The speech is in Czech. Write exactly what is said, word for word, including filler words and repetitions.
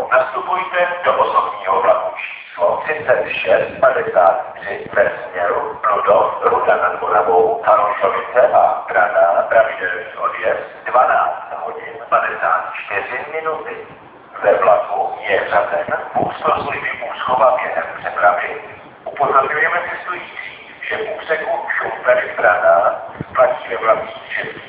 Nastupujte do osobního vlaku číslo třicet šest padesát tři ve směru Rudolf, Ruda nad Moravou, Hanušovice a Brana, pravidelný odjezd dvanáct hodin padesát čtyři minuty. Ve vlaku je řazen vůz pro služby úschova během přepravy. Upozorňujeme cestující, že v úseku Šumperk Brana platí ve vlacích český